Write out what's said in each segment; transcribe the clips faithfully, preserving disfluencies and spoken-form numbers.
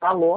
Alô?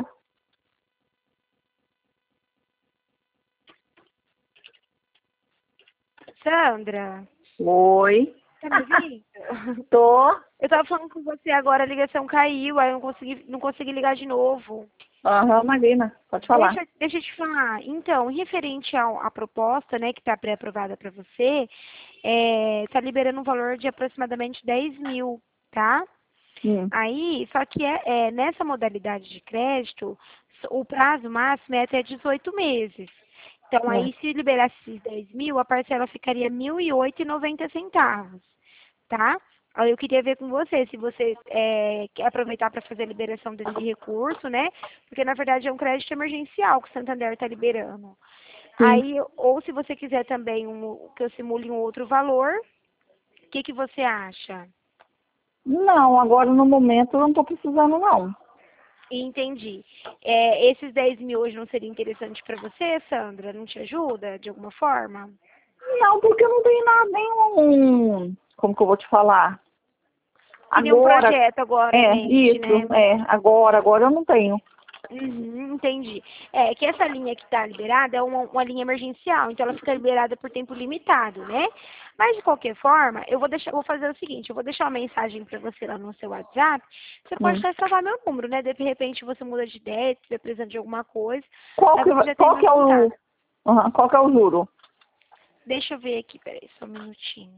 Sandra, Oi? tá me ouvindo? Tô. Eu tava falando com você agora, a ligação caiu, aí eu não consegui, não consegui ligar de novo. Aham, Marina, pode falar. Deixa, deixa eu te falar. Então, referente ao, à proposta, né, que está pré-aprovada para você, está liberando um valor de aproximadamente dez mil, tá? Hum. Aí, só que é, é, nessa modalidade de crédito, o prazo máximo é até dezoito meses. Então, É. aí, se liberasse esses dez mil, a parcela ficaria mil e oito e noventa centavos, tá? Aí eu queria ver com você, se você é, quer aproveitar para fazer a liberação desse recurso, né? Porque, na verdade, é um crédito emergencial que o Santander está liberando. Sim. Aí, ou se você quiser também um, que eu simule um outro valor, o que, que você acha? Não, agora no momento eu não tô precisando, não. Entendi. É, esses dez mil hoje não seria interessante para você, Sandra? Não te ajuda de alguma forma? Não, porque eu não tenho nada, nenhum. Como que eu vou te falar? Seria um Agora, projeto agora em é, mente, isso, né? é, agora, agora eu não tenho. Uhum, entendi. É que essa linha que está liberada é uma, uma linha emergencial, então ela fica liberada por tempo limitado, né? Mas de qualquer forma, eu vou deixar, vou fazer o seguinte, eu vou deixar uma mensagem para você lá no seu WhatsApp. Você pode Hum. só salvar meu número, né? De repente você muda de ideia, se estiver precisando de alguma coisa, Qual aí que, você vai- já tem qual meu que é o, contato. aham, qual que é o juro? Deixa eu ver aqui, peraí, só um minutinho.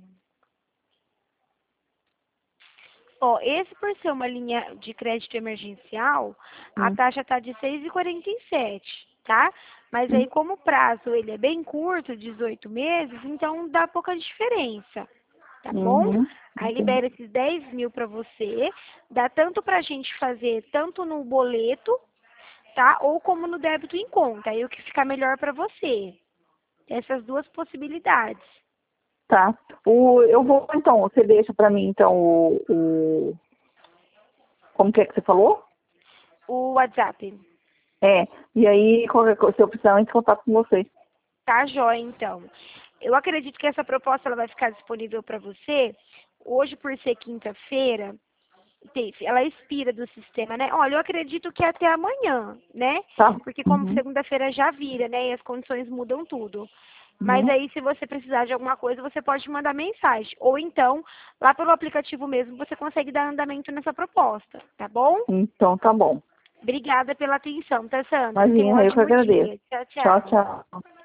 Ó, esse por ser uma linha de crédito emergencial, a Hum. taxa está de seis e quarenta e sete, tá? Mas Hum. aí como o prazo ele é bem curto, dezoito meses, então dá pouca diferença, tá bom? Uhum. Aí Entendi. libera esses dez mil para você, dá tanto para a gente fazer tanto no boleto, tá? Ou como no débito em conta, aí o que ficar melhor para você. Essas duas possibilidades. Tá. O, eu vou, então, você deixa pra mim, então, o, o... Como que é que você falou? O WhatsApp. É, e aí, qualquer coisa, se eu precisar, eu entro em contato com você. Tá, joia, então. Eu acredito que essa proposta ela vai ficar disponível para você hoje, por ser quinta-feira. tem- Ela expira do sistema, né? Olha, eu acredito que até amanhã, né? Tá? Porque como Uhum. segunda-feira já vira, né? E as condições mudam tudo. Mas Uhum. aí, se você precisar de alguma coisa, você pode mandar mensagem. Ou então, lá pelo aplicativo mesmo, você consegue dar andamento nessa proposta, tá bom? Então, tá bom. Obrigada pela atenção, tá, Sandra? Tenha um Imagina, eu que ótimo agradeço. dia. Tchau, Tchau, tchau. tchau.